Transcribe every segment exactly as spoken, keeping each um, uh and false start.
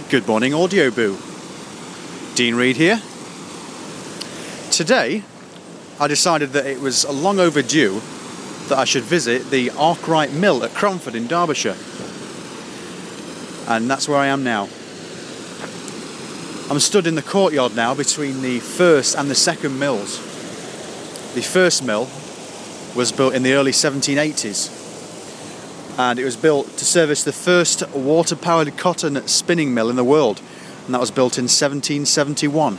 Good morning, Audio Boo. Dean Reed here. Today, I decided that it was long overdue that I should visit the Arkwright Mill at Cromford in Derbyshire. And that's where I am now. I'm stood in the courtyard now between the first and the second mills. The first mill was built in the early seventeen eighties. And it was built to service the first water-powered cotton spinning mill in the world, and that was built in seventeen seventy-one.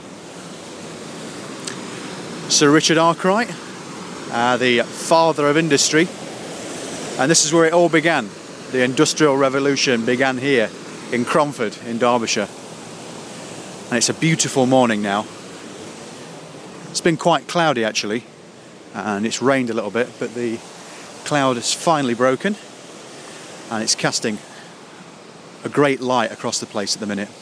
Sir Richard Arkwright, uh, the father of industry, and this is where it all began. The Industrial Revolution began here in Cromford in Derbyshire, and it's a beautiful morning now. It's been quite cloudy actually, and it's rained a little bit, but the cloud has finally broken. And it's casting a great light across the place at the minute.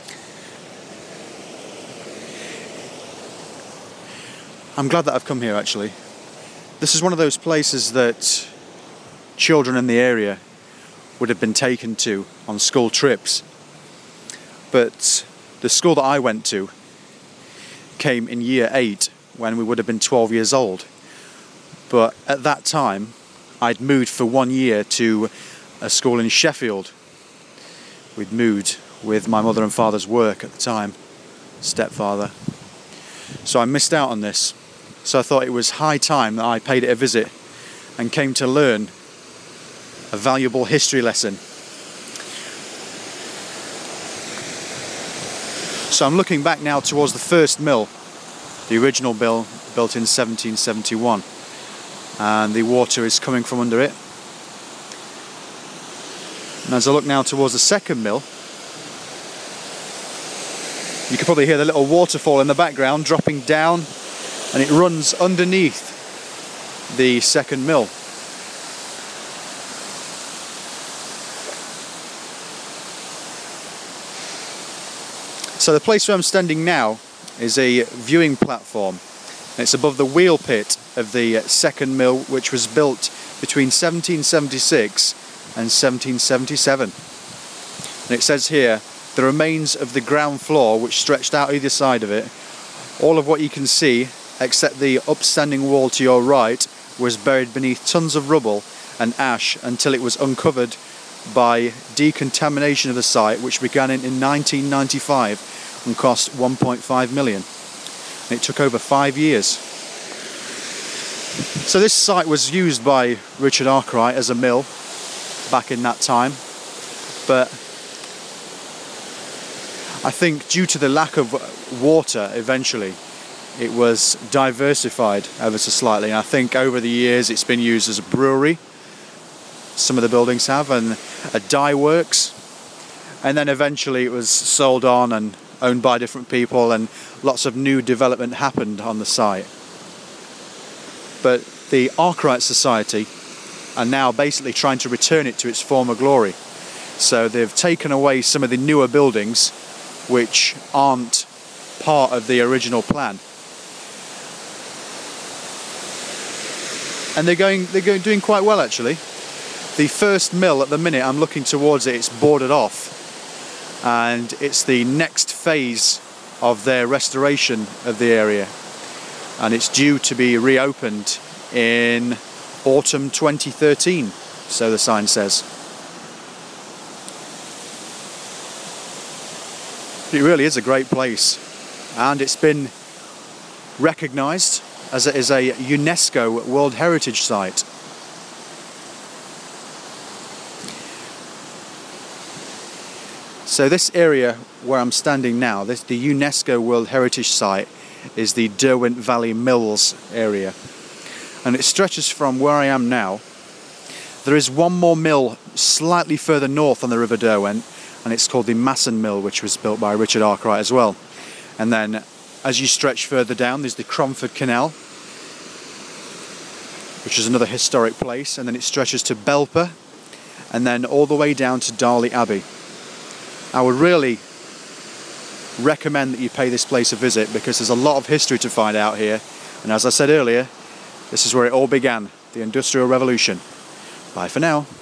I'm glad that I've come here actually. This is one of those places that children in the area would have been taken to on school trips. But the school that I went to came in year eight when we would have been twelve years old. But at that time, I'd moved for one year to a school in Sheffield. We'd moved with my mother and father's work at the time, stepfather. So I missed out on this. So I thought it was high time that I paid it a visit and came to learn a valuable history lesson. So I'm looking back now towards the first mill, the original mill built in seventeen seventy-one, and the water is coming from under it. And as I look now towards the second mill, you can probably hear the little waterfall in the background dropping down, and it runs underneath the second mill. So the place where I'm standing now is a viewing platform. It's above the wheel pit of the second mill, which was built between seventeen seventy-six and seventeen seventy-seven. And it says here, the remains of the ground floor which stretched out either side of it, all of what you can see except the upstanding wall to your right was buried beneath tons of rubble and ash until it was uncovered by decontamination of the site, which began in, in nineteen ninety-five and cost one point five million. And it took over five years. So this site was used by Richard Arkwright as a mill back in that time, but I think due to the lack of water eventually it was diversified ever so slightly, and I think over the years it's been used as a brewery, some of the buildings have, and a dye works, and then eventually it was sold on and owned by different people, and lots of new development happened on the site. But the Arkwright Society are now basically trying to return it to its former glory. So they've taken away some of the newer buildings which aren't part of the original plan. And they're going they're going doing quite well actually. The first mill at the minute, I'm looking towards it, it's boarded off. And it's the next phase of their restoration of the area. And it's due to be reopened in autumn twenty thirteen, so the sign says. It really is a great place, and it's been recognised as it is a UNESCO World Heritage Site. So this area where I'm standing now, this the UNESCO World Heritage Site, is the Derwent Valley Mills area. And it stretches from where I am now. There is one more mill slightly further north on the River Derwent, and it's called the Masson Mill, which was built by Richard Arkwright as well. And then as you stretch further down, there's the Cromford Canal, which is another historic place, and then it stretches to Belper, and then all the way down to Darley Abbey. I would really recommend that you pay this place a visit because there's a lot of history to find out here, and as I said earlier, this is where it all began, the Industrial Revolution. Bye for now.